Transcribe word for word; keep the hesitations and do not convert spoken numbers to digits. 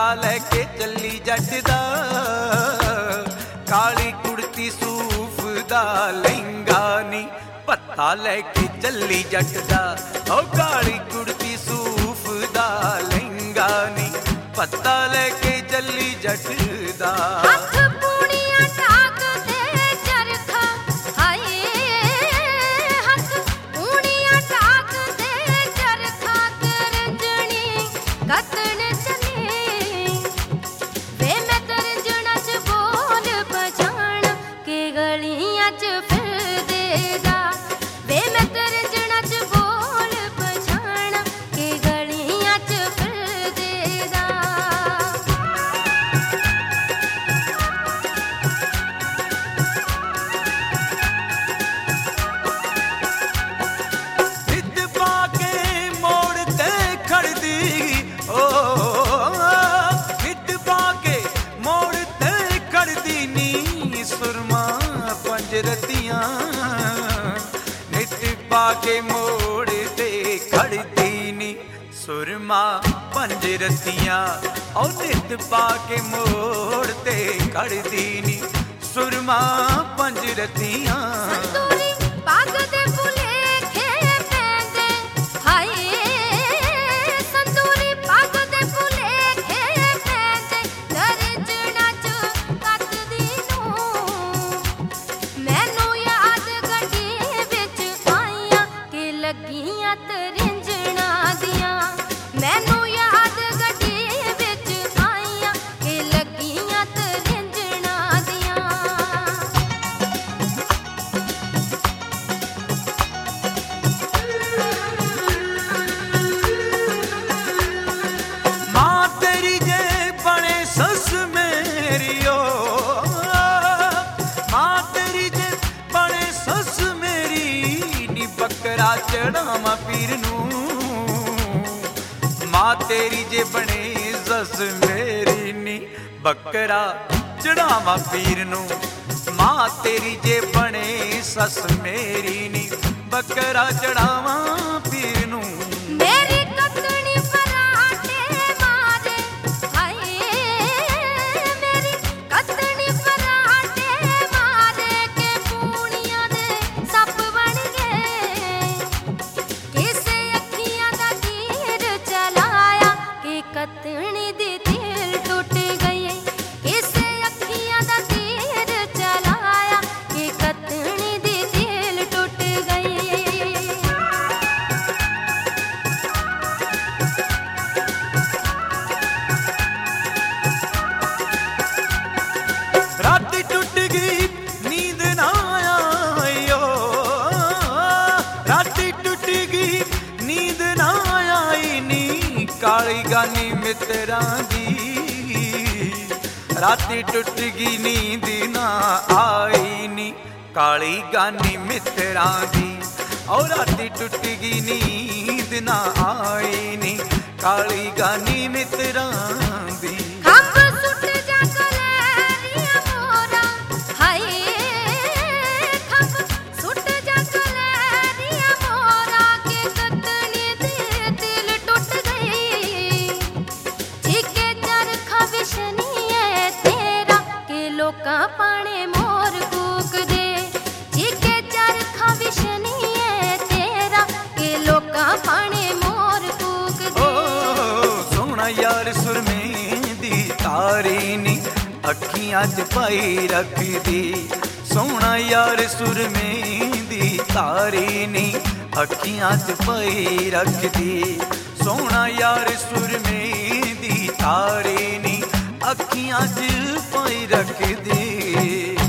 लैके चली जट दा काली कुड़ती सूफ दा लहंगा नी पत्ता लैके चली जट दा ओ काली कुड़ती सूफ दा लहंगा नी पत्ता लैके चली जट दा। रतियां नित पाके मोड़ ते खड़दी नी सुरमा पंज रतियां और नित पाके मोड़ ते खड़दी नी सुरमा पंज रतियां। चढ़ावा पीर नूं मां तेरी जे बने सस मेरी नी बकरा चढ़ावा पीर नूं मां तेरी जे बने सस मेरी नी बकरा चढ़ावा पीर नूं। काली गानी मित्रां दी राती टुट गई नींद ना आई नी काली गानी मित्रां दी और राती टुट गई नींद ना आई नी काली गानी मित्रां दी। पाने मोर कूक दे जीके चरखा विशनी है तेरा के लोका पाने मोर कूक दे। ओ सोना यार सुरमे दी तारी नी अखियां च पाई रख दी सोना यार सुरमे दी तारी नी अखियां च पाई रख दी सोना यार सुरमे दी तारी नी अखियां च पाई रख दी।